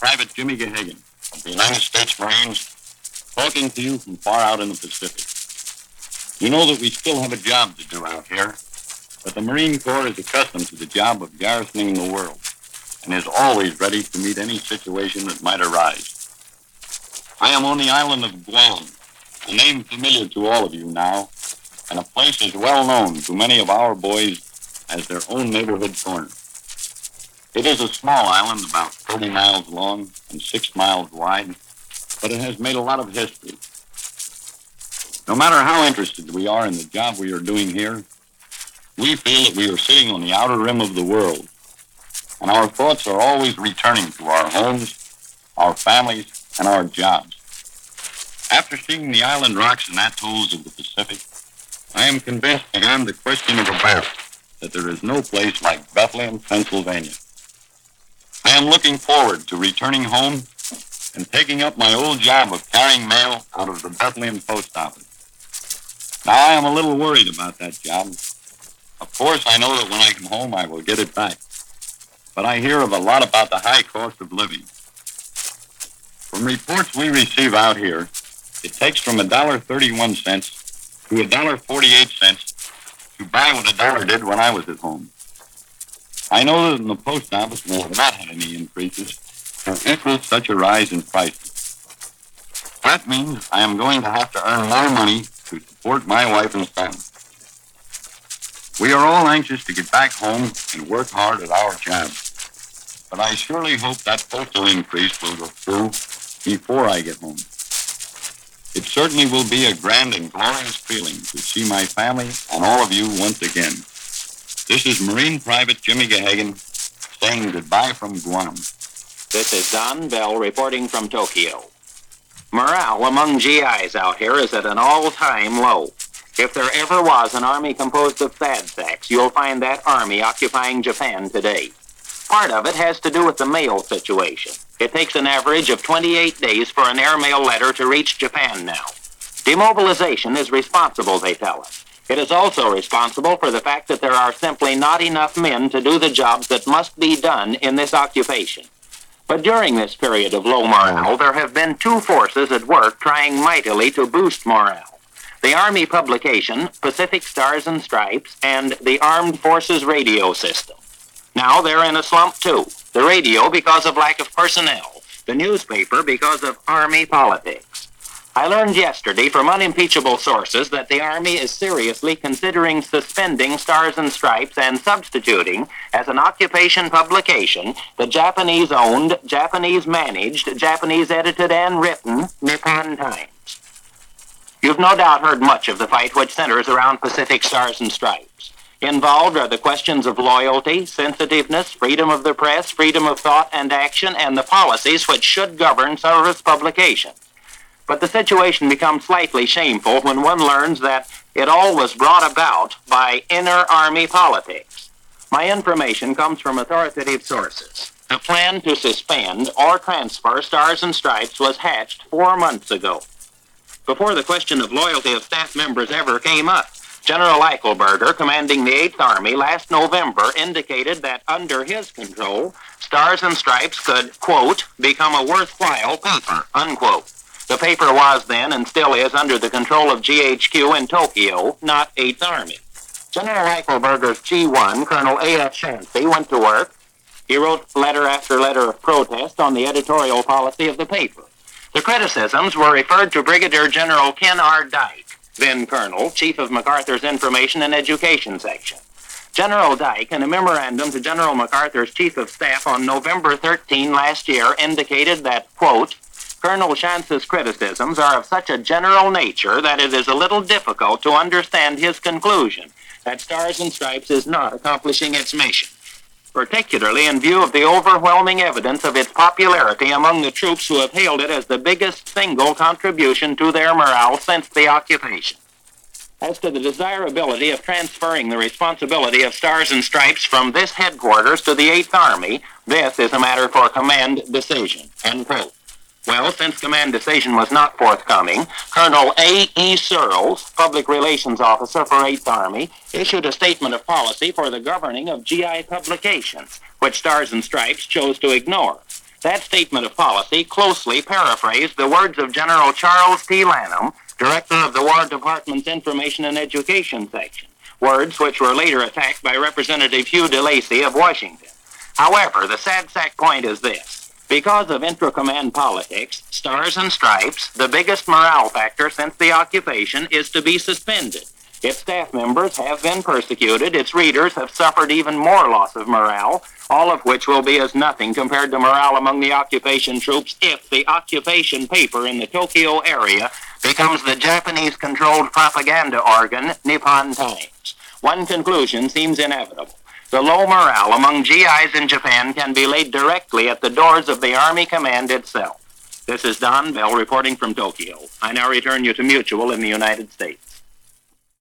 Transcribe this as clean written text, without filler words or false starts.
Private Jimmy Gahagan of the United States Marines, talking to you from far out in the Pacific. You know that we still have a job to do out here, but the Marine Corps is accustomed to the job of garrisoning the world and is always ready to meet any situation that might arise. I am on the island of Guam, a name familiar to all of you now, and a place as well known to many of our boys as their own neighborhood corner. It is a small island about 30 miles long and 6 miles wide, but it has made a lot of history. No matter how interested we are in the job we are doing here, we feel that we are sitting on the outer rim of the world, and our thoughts are always returning to our homes, our families, and our jobs. After seeing the island rocks and atolls of the Pacific, I am convinced beyond the question of a doubt that there is no place like Bethlehem, Pennsylvania. I am looking forward to returning home and taking up my old job of carrying mail out of the Bethlehem post office. Now, I am a little worried about that job. Of course, I know that when I come home, I will get it back. But I hear of a lot about the high cost of living. From reports we receive out here, it takes from $1.31 to $1.48 to buy what a dollar did when I was at home. I know that in the post office we have not had any increases to equal such a rise in prices. That means I am going to have to earn more money to support my wife and family. We are all anxious to get back home and work hard at our jobs, but I surely hope that postal increase will go through before I get home. It certainly will be a grand and glorious feeling to see my family and all of you once again. This is Marine Private Jimmy Gahagan saying goodbye from Guam. This is Don Bell reporting from Tokyo. Morale among GIs out here is at an all-time low. If there ever was an army composed of fad sacks, you'll find that army occupying Japan today. Part of it has to do with the mail situation. It takes an average of 28 days for an airmail letter to reach Japan now. Demobilization is responsible, they tell us. It is also responsible for the fact that there are simply not enough men to do the jobs that must be done in this occupation. But during this period of low morale, there have been two forces at work trying mightily to boost morale. The Army publication, Pacific Stars and Stripes, and the Armed Forces radio system. Now they're in a slump too. The radio because of lack of personnel. The newspaper because of Army politics. I learned yesterday from unimpeachable sources that the Army is seriously considering suspending Stars and Stripes and substituting, as an occupation publication, the Japanese-owned, Japanese-managed, Japanese-edited and written Nippon Times. You've no doubt heard much of the fight which centers around Pacific Stars and Stripes. Involved are the questions of loyalty, sensitiveness, freedom of the press, freedom of thought and action, and the policies which should govern service publications. But the situation becomes slightly shameful when one learns that it all was brought about by inner Army politics. My information comes from authoritative sources. The plan to suspend or transfer Stars and Stripes was hatched 4 months ago. Before the question of loyalty of staff members ever came up, General Eichelberger, commanding the 8th Army, last November indicated that under his control, Stars and Stripes could, quote, become a worthwhile paper, unquote. The paper was then and still is under the control of GHQ in Tokyo, not 8th Army. General Eichelberger's G1, Colonel A.F. Shancy, went to work. He wrote letter after letter of protest on the editorial policy of the paper. The criticisms were referred to Brigadier General Ken R. Dyke, then Colonel, Chief of MacArthur's Information and Education Section. General Dyke, in a memorandum to General MacArthur's Chief of Staff on November 13 last year, indicated that, quote, Colonel Shance's criticisms are of such a general nature that it is a little difficult to understand his conclusion that Stars and Stripes is not accomplishing its mission, particularly in view of the overwhelming evidence of its popularity among the troops who have hailed it as the biggest single contribution to their morale since the occupation. As to the desirability of transferring the responsibility of Stars and Stripes from this headquarters to the 8th Army, this is a matter for command decision, end quote. Well, since command decision was not forthcoming, Colonel A.E. Searles, Public Relations Officer for 8th Army, issued a statement of policy for the governing of GI publications, which Stars and Stripes chose to ignore. That statement of policy closely paraphrased the words of General Charles T. Lanham, director of the War Department's Information and Education Section, words which were later attacked by Representative Hugh DeLacy of Washington. However, the sad sack point is this. Because of intra-command politics, stars and stripes, the biggest morale factor since the occupation, is to be suspended. Its staff members have been persecuted, its readers have suffered even more loss of morale, all of which will be as nothing compared to morale among the occupation troops if the occupation paper in the Tokyo area becomes the Japanese-controlled propaganda organ, Nippon Times. One conclusion seems inevitable. The low morale among GIs in Japan can be laid directly at the doors of the Army Command itself. This is Don Bell reporting from Tokyo. I now return you to Mutual in the United States.